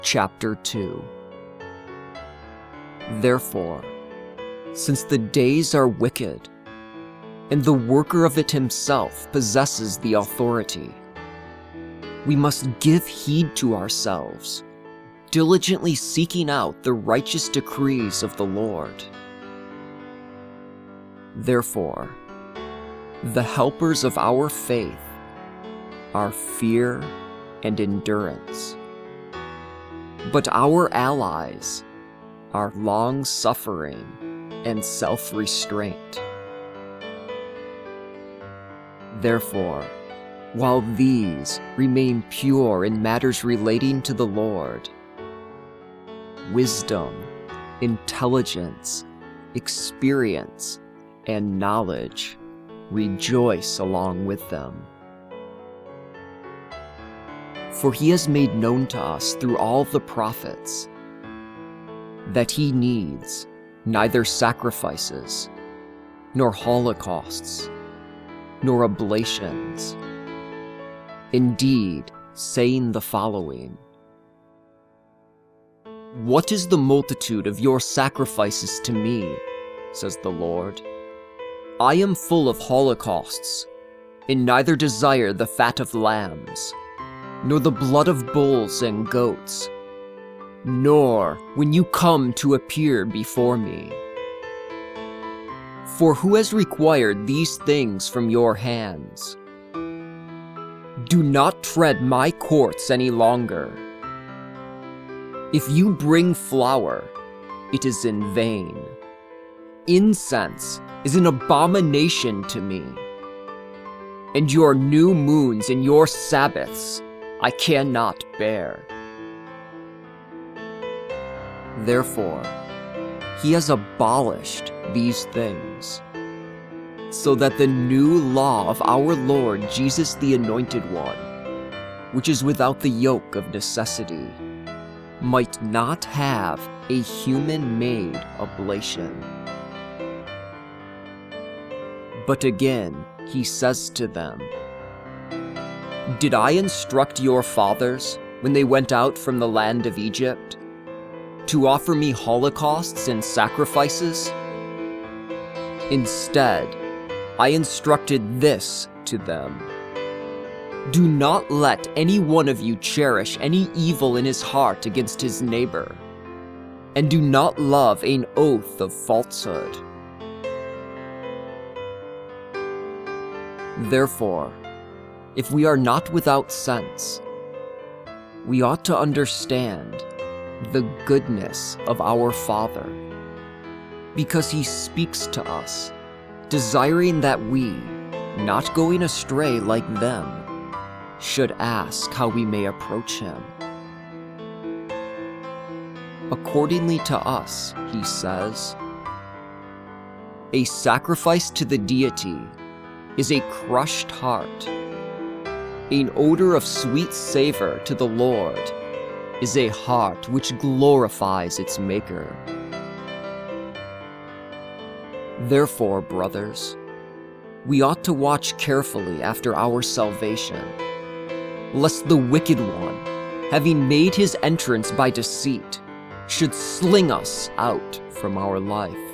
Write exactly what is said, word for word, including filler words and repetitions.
Chapter two. Therefore, since the days are wicked, and the worker of it himself possesses the authority, we must give heed to ourselves, diligently seeking out the righteous decrees of the Lord. Therefore, the helpers of our faith are fear and endurance, but our allies are long-suffering and self-restraint. Therefore, while these remain pure in matters relating to the Lord, wisdom, intelligence, experience, and knowledge rejoice along with them. For he has made known to us through all the prophets that he needs neither sacrifices, nor holocausts, nor oblations. Indeed, saying the following: "What is the multitude of your sacrifices to me, says the Lord? I am full of holocausts, and neither desire the fat of lambs, nor the blood of bulls and goats, nor when you come to appear before me. For who has required these things from your hands? Do not tread my courts any longer. If you bring flour, it is in vain. Incense is an abomination to me, and your new moons and your Sabbaths I cannot bear." Therefore, he has abolished these things, so that the new law of our Lord Jesus the Anointed One, which is without the yoke of necessity, might not have a human-made oblation. But again he says to them, "Did I instruct your fathers when they went out from the land of Egypt to offer me holocausts and sacrifices? Instead, I instructed this to them: do not let any one of you cherish any evil in his heart against his neighbor, and do not love an oath of falsehood. Therefore, if we are not without sense, we ought to understand the goodness of our Father, because he speaks to us, desiring that we, not going astray like them, should ask how we may approach him. Accordingly to us, he says, a sacrifice to the deity is a crushed heart. An odor of sweet savor to the Lord is a heart which glorifies its Maker. Therefore, brothers, we ought to watch carefully after our salvation, lest the wicked one, having made his entrance by deceit, should sling us out from our life.